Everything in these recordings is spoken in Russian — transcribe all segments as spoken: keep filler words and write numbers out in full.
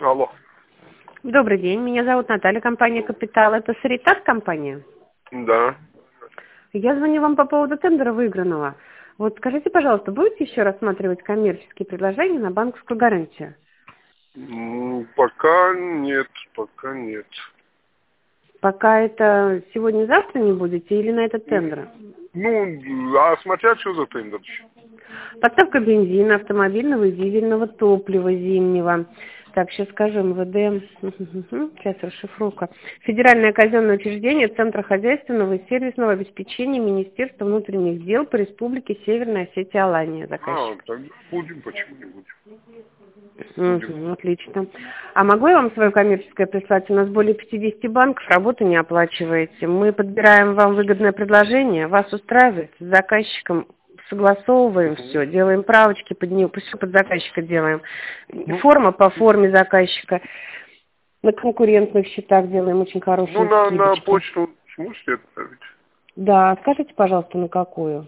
Алло. Добрый день, меня зовут Наталья, компания «Капитал». Это Саритат компания? Да. Я звоню вам по поводу тендера выигранного. Вот скажите, пожалуйста, будете еще рассматривать коммерческие предложения на банковскую гарантию? М, Пока нет, пока нет. Пока это сегодня-завтра не будете или на этот тендер? Ну, а смотря что за тендер? Подставка бензина, автомобильного и дизельного топлива зимнего. Так, сейчас скажем, МВД, сейчас расшифровка. Федеральное казенное учреждение Центра хозяйственного и сервисного обеспечения Министерства внутренних дел по Республике Северная Осетия Алания. А, Заказчик. тогда будем, почему не будем? Угу, отлично. А могу я вам свое коммерческое прислать? У нас более пятидесяти банков, работу не оплачиваете. Мы подбираем вам выгодное предложение, вас устраивает, с заказчиком согласовываем все, делаем правочки под нее, все под заказчика делаем. Форма по форме заказчика. На конкурентных счетах делаем очень хорошие Ну, на, на скидочки. почту сможете отправить? Да, скажите, пожалуйста, на какую?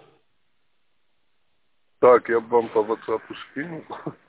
Так, я вам по WhatsApp скину.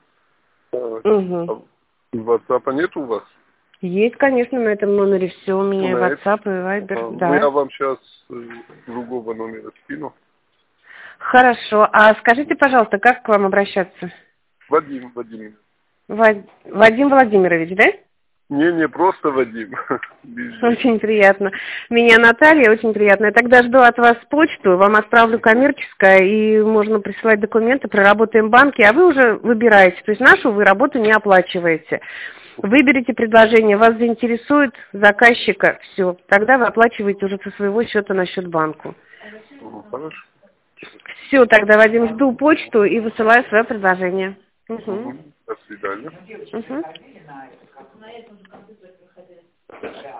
Угу. WhatsApp нет у вас? Есть, конечно, на этом номере все. У меня и На это? WhatsApp, и Viber, А, ну, да. я вам сейчас другого номера скину. Хорошо. А скажите, пожалуйста, как к вам обращаться? Вадим, Вадим. Вад- Вадим Владимирович, да? Не, не просто Вадим. Без- Очень приятно. Меня Наталья, очень приятно. Я тогда жду от вас почту, вам отправлю коммерческое, и можно присылать документы, проработаем банки, а вы уже выбираете. То есть нашу вы работу не оплачиваете. Выберите предложение, вас заинтересует заказчика, все. Тогда вы оплачиваете уже со своего счета на счет банку. Ну, хорошо. Все, тогда, Вадим, жду почту и высылаю свое предложение. Угу. Мгм. До свидания. Угу.